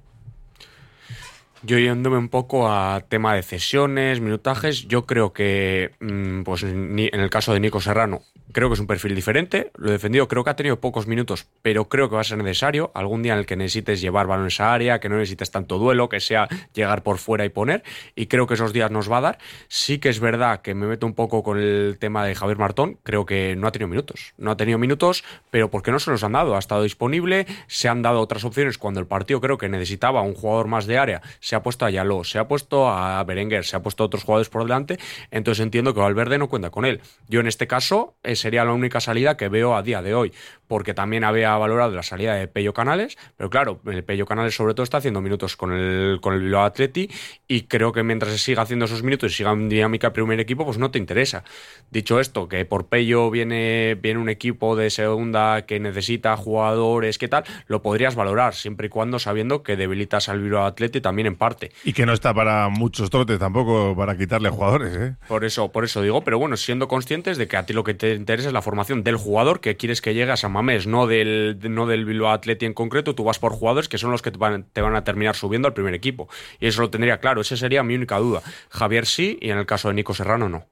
Yo yéndome un poco a tema de cesiones, minutajes, yo creo que pues en el caso de Nico Serrano, creo que es un perfil diferente, lo he defendido, creo que ha tenido pocos minutos, pero creo que va a ser necesario algún día en el que necesites llevar balones a área, que no necesites tanto duelo, que sea llegar por fuera y poner, y creo que esos días nos va a dar. Sí que es verdad que me meto un poco con el tema de Javier Martón, creo que no ha tenido minutos, pero porque no se los han dado, ha estado disponible, se han dado otras opciones cuando el partido creo que necesitaba un jugador más de área, se ha puesto a Yaló, se ha puesto a Berenguer, se ha puesto a otros jugadores por delante, entonces entiendo que Valverde no cuenta con él. Yo en este caso sería la única salida que veo a día de hoy, porque también había valorado la salida de Pello Canales, pero claro, el Pello Canales sobre todo está haciendo minutos con el Bilbao Athletic, y creo que mientras se siga haciendo esos minutos y siga en dinámica primer equipo, pues no te interesa. Dicho esto, que por Pello viene un equipo de segunda que necesita jugadores, ¿qué tal? Lo podrías valorar, siempre y cuando sabiendo que debilitas al Bilbao Athletic también en parte. Y que no está para muchos trotes tampoco, para quitarle jugadores, ¿eh? Por eso digo, pero bueno, siendo conscientes de que a ti lo que te interesa es la formación del jugador que quieres que llegue a San Mamés, no del Bilbao Athletic en concreto. Tú vas por jugadores que son los que te van a terminar subiendo al primer equipo. Y eso lo tendría claro, esa sería mi única duda. Javier sí, y en el caso de Nico Serrano no.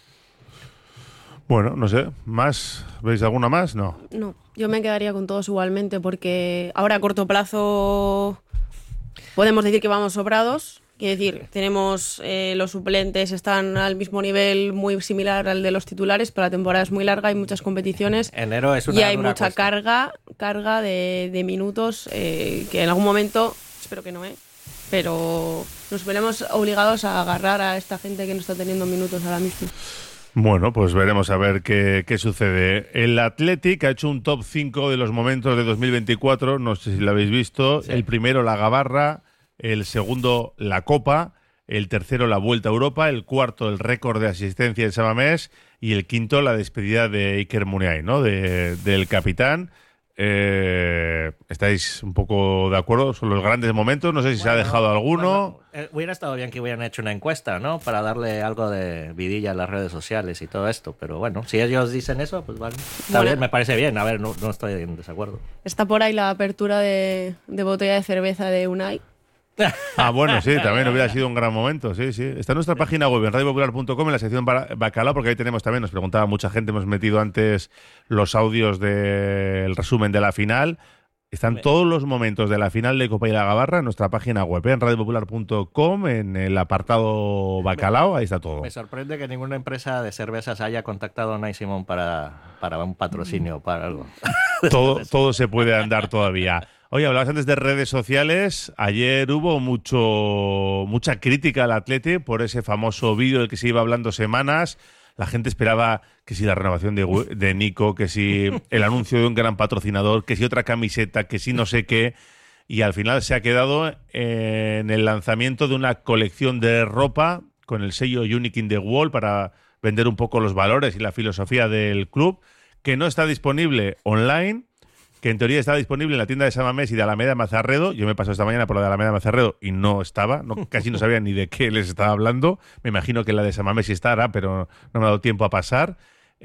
Bueno, no sé, ¿más? ¿Veis alguna más? No. No, yo me quedaría con todos igualmente, porque ahora a corto plazo podemos decir que vamos sobrados. Quiero decir, tenemos los suplentes están al mismo nivel, muy similar al de los titulares, pero la temporada es muy larga, hay muchas competiciones. Enero es una y hay dura mucha cuesta. carga de minutos que en algún momento, espero que no, pero nos veremos obligados a agarrar a esta gente que no está teniendo minutos ahora mismo. Bueno, pues veremos a ver qué sucede. El Athletic ha hecho un top 5 de los momentos de 2024, no sé si lo habéis visto. Sí. El primero, la Gabarra. El segundo, la Copa. El tercero, la Vuelta a Europa. El cuarto, el récord de asistencia en San Mamés. Y el quinto, la despedida de Iker Muniain, ¿no? Del capitán. ¿Estáis un poco de acuerdo? Son los grandes momentos. No sé si se ha dejado alguno. Hubiera estado bien que hubieran hecho una encuesta, ¿no? Para darle algo de vidilla a las redes sociales y todo esto. Pero bueno, si ellos dicen eso, pues vale. Está bien, me parece bien. A ver, no estoy en desacuerdo. Está por ahí la apertura de botella de cerveza de Unai. Ah, bueno, sí, también hubiera sido un gran momento, sí. Está en nuestra página web, en radiopopular.com, en la sección Bacalao, porque ahí tenemos también, nos preguntaba mucha gente, hemos metido antes los audios del resumen de la final. Están todos los momentos de la final de Copa y la Gabarra en nuestra página web, en radiopopular.com, en el apartado Bacalao, ahí está todo. Me sorprende que ninguna empresa de cervezas haya contactado a Unai Simón para un patrocinio, para algo. Todo se puede andar todavía. Oye, hablabas antes de redes sociales. Ayer hubo mucha crítica al Atleti por ese famoso vídeo del que se iba hablando semanas. La gente esperaba que si la renovación de Nico, que si el anuncio de un gran patrocinador, que si otra camiseta, que si no sé qué. Y al final se ha quedado en el lanzamiento de una colección de ropa con el sello Unique in the Wall para vender un poco los valores y la filosofía del club, que no está disponible online, que en teoría está disponible en la tienda de San Mamés y de Alameda de Mazarredo. Yo me paso esta mañana por la de Alameda de Mazarredo y no estaba, casi no sabía ni de qué les estaba hablando. Me imagino que la de San Mamés sí estará, pero no me ha dado tiempo a pasar.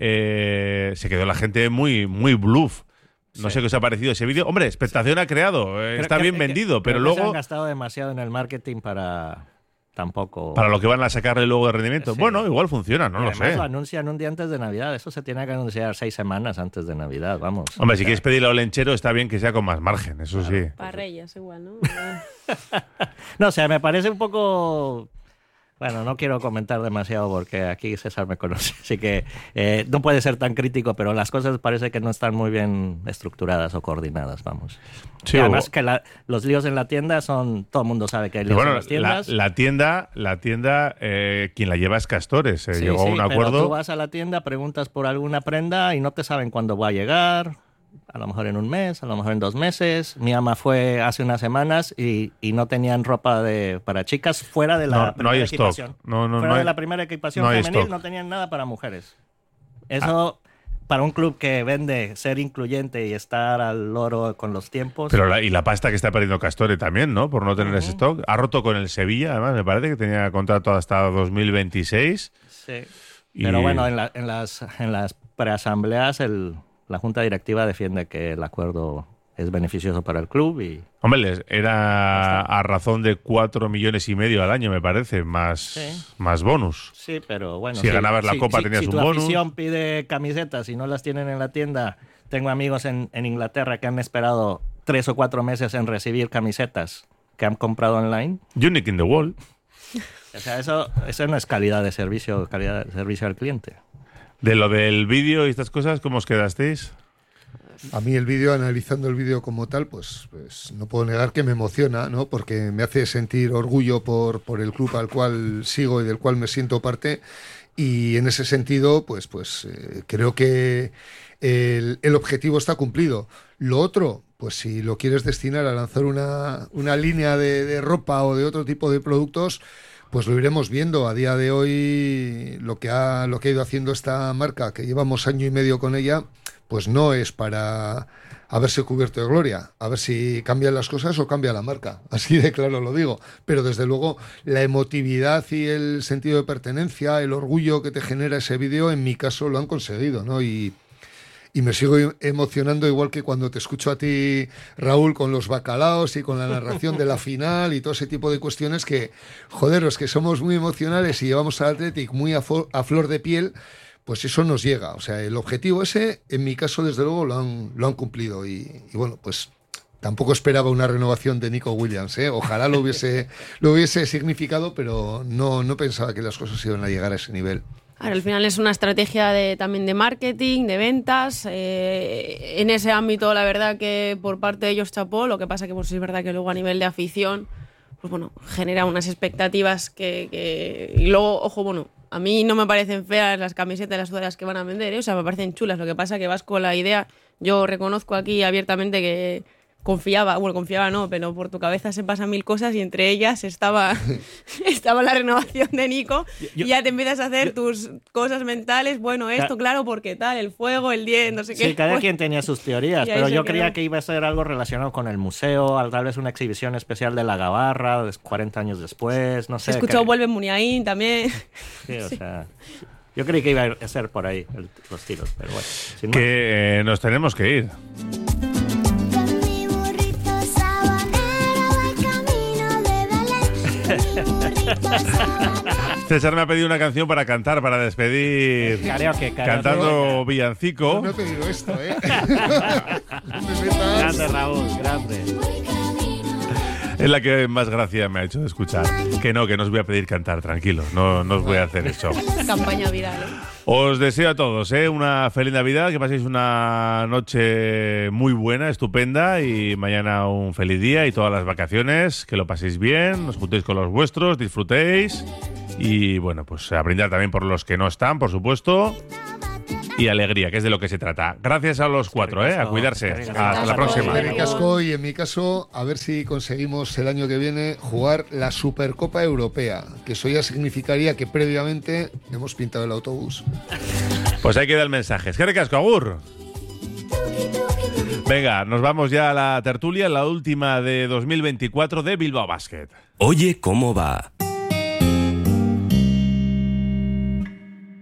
Se quedó la gente muy bluff. No sé qué os ha parecido ese vídeo. Hombre, expectación ha creado, está bien vendido, pero luego... Se han gastado demasiado en el marketing para lo que van a sacarle luego de rendimiento. Sí. Bueno, igual funciona, no lo sé. Lo anuncian un día antes de Navidad. Eso se tiene que anunciar 6 semanas antes de Navidad, vamos. Hombre, si quieres pedirle a Olenchero, está bien que sea con más margen, eso sí. Para Reyes igual, ¿no? No, o sea, me parece un poco... Bueno, no quiero comentar demasiado porque aquí César me conoce, así que no puede ser tan crítico, pero las cosas parece que no están muy bien estructuradas o coordinadas, vamos. Sí, y además que los líos en la tienda todo el mundo sabe que hay líos en las tiendas. La tienda, quien la lleva es Castores, llegó a un acuerdo. Pero tú vas a la tienda, preguntas por alguna prenda y no te saben cuándo va a llegar. A lo mejor en un mes, a lo mejor en 2 meses. Mi ama fue hace unas semanas y no tenían ropa para chicas fuera de la primera equipación. Fuera de la primera equipación femenil no tenían nada para mujeres. Eso, para un club que vende ser incluyente y estar al loro con los tiempos... Pero y la pasta que está perdiendo Castore también, ¿no? Por no tener ese stock. Ha roto con el Sevilla, además, me parece que tenía contrato hasta 2026. Sí. Pero bueno, en las preasambleas la Junta Directiva defiende que el acuerdo es beneficioso para el club y... Hombre, era a razón de 4,5 millones al año, me parece, más bonus. Sí, pero bueno... Si ganabas la Copa tenías un bonus. Si tu afición pide camisetas y no las tienen en la tienda... Tengo amigos en Inglaterra que han esperado 3 o 4 meses en recibir camisetas que han comprado online. Unique in the Wall. O sea, eso no es calidad de servicio al cliente. De lo del vídeo y estas cosas, ¿cómo os quedasteis? A mí el vídeo, analizando el vídeo como tal, pues no puedo negar que me emociona, ¿no? Porque me hace sentir orgullo por el club al cual sigo y del cual me siento parte. Y en ese sentido, pues creo que el objetivo está cumplido. Lo otro, pues si lo quieres destinar a lanzar una línea de ropa o de otro tipo de productos, pues lo iremos viendo. A día de hoy lo que ha ido haciendo esta marca, que llevamos 1 año y medio con ella, pues no es para haberse cubierto de gloria, a ver si cambian las cosas o cambia la marca, así de claro lo digo, pero desde luego la emotividad y el sentido de pertenencia, el orgullo que te genera ese vídeo, en mi caso lo han conseguido, ¿no? Y me sigo emocionando igual que cuando te escucho a ti, Raúl, con los bacalaos y con la narración de la final y todo ese tipo de cuestiones que, joderos, que somos muy emocionales y llevamos al Athletic muy a flor de piel, pues eso nos llega. O sea, el objetivo ese, en mi caso, desde luego, lo han cumplido. Y bueno, pues tampoco esperaba una renovación de Nico Williams, ¿eh? Ojalá lo hubiese significado, pero no pensaba que las cosas iban a llegar a ese nivel. Ahora, al final es una estrategia también de marketing, de ventas. En ese ámbito, la verdad que por parte de ellos chapó. Lo que pasa que pues, es verdad que luego a nivel de afición, pues bueno, genera unas expectativas que... Y luego, ojo, bueno, a mí no me parecen feas las camisetas y las sudaderas que van a vender, ¿eh? O sea, me parecen chulas. Lo que pasa que vas con la idea... Yo reconozco aquí abiertamente que confiaba no, pero por tu cabeza se pasan 1000 cosas y entre ellas estaba la renovación de Nico y ya te empiezas a hacer tus cosas mentales, bueno, esto claro, porque tal, el fuego, el 10, no sé qué. Sí, cada quien tenía sus teorías, pero yo creía que iba a ser algo relacionado con el museo, tal vez una exhibición especial de la Gabarra, 40 años después, no sé. He escuchado Vuelve Muniain también. Sí, o sea... Yo creí que iba a ser por ahí los tiros, pero bueno. Sin que nos tenemos que ir. César me ha pedido una canción para cantar, para despedir. Karaoke. Cantando villancico. No me he pedido esto, ¿eh? Grande, Raúl, grande. Es la que más gracia me ha hecho de escuchar. Que no os voy a pedir cantar, tranquilos. No os voy a hacer eso. Campaña viral, ¿eh? Os deseo a todos una feliz Navidad, que paséis una noche muy buena, estupenda, y mañana un feliz día y todas las vacaciones, que lo paséis bien, os juntéis con los vuestros, disfrutéis y bueno, pues a brindar también por los que no están, por supuesto. y alegría, que es de lo que se trata. Gracias a los cuatro, a cuidarse. Hasta la próxima. Eskerrik asko, y en mi caso, a ver si conseguimos el año que viene jugar la Supercopa Europea, que eso ya significaría que previamente hemos pintado el autobús. Pues ahí queda el mensaje. Eskerrik asko, agur. Venga, nos vamos ya a la tertulia, la última de 2024 de Bilbao Basket. Oye, ¿cómo va?